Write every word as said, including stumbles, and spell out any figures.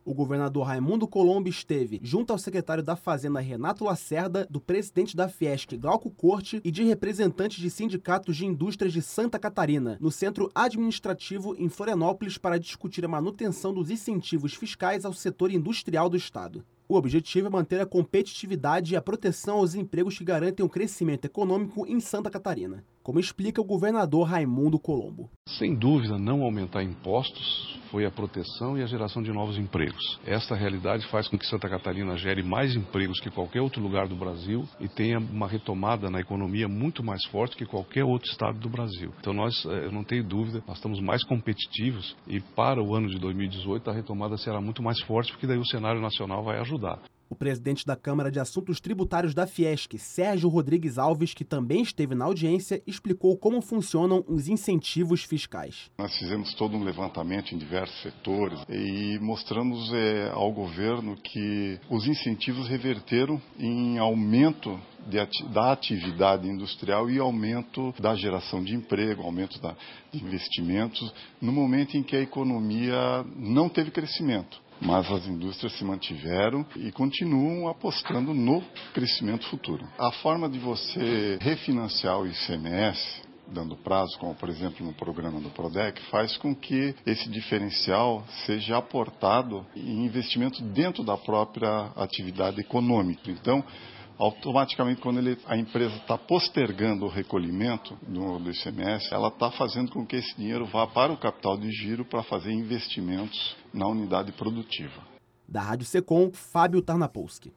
O governador Raimundo Colombo esteve junto ao secretário da Fazenda Renato Lacerda, do presidente da Fiesc Glauco Corte e de representantes de sindicatos de indústrias de Santa Catarina, no centro administrativo em Florianópolis, para discutir a manutenção dos incentivos fiscais ao setor industrial do estado. O objetivo é manter a competitividade e a proteção aos empregos que garantem o crescimento econômico em Santa Catarina, como explica o governador Raimundo Colombo. Sem dúvida, não aumentar impostos foi a proteção e a geração de novos empregos. Esta realidade faz com que Santa Catarina gere mais empregos que qualquer outro lugar do Brasil e tenha uma retomada na economia muito mais forte que qualquer outro estado do Brasil. Então nós, eu não tenho dúvida, nós estamos mais competitivos e para o ano de dois mil e dezoito a retomada será muito mais forte, porque daí o cenário nacional vai ajudar. O presidente da Câmara de Assuntos Tributários da Fiesc, Sérgio Rodrigues Alves, que também esteve na audiência, explicou como funcionam os incentivos fiscais. Nós fizemos todo um levantamento em diversos setores e mostramos é, ao governo que os incentivos reverteram em aumento de ati- da atividade industrial e aumento da geração de emprego, aumento da, de investimentos, no momento em que a economia não teve crescimento. Mas as indústrias se mantiveram e continuam apostando no crescimento futuro. A forma de você refinanciar o I C M S, dando prazo, como por exemplo no programa do Prodec, faz com que esse diferencial seja aportado em investimento dentro da própria atividade econômica. Então, automaticamente, quando ele, a empresa está postergando o recolhimento do, do I C M S, ela está fazendo com que esse dinheiro vá para o capital de giro para fazer investimentos na unidade produtiva. Da Rádio Secom, Fábio Tarnapolsky.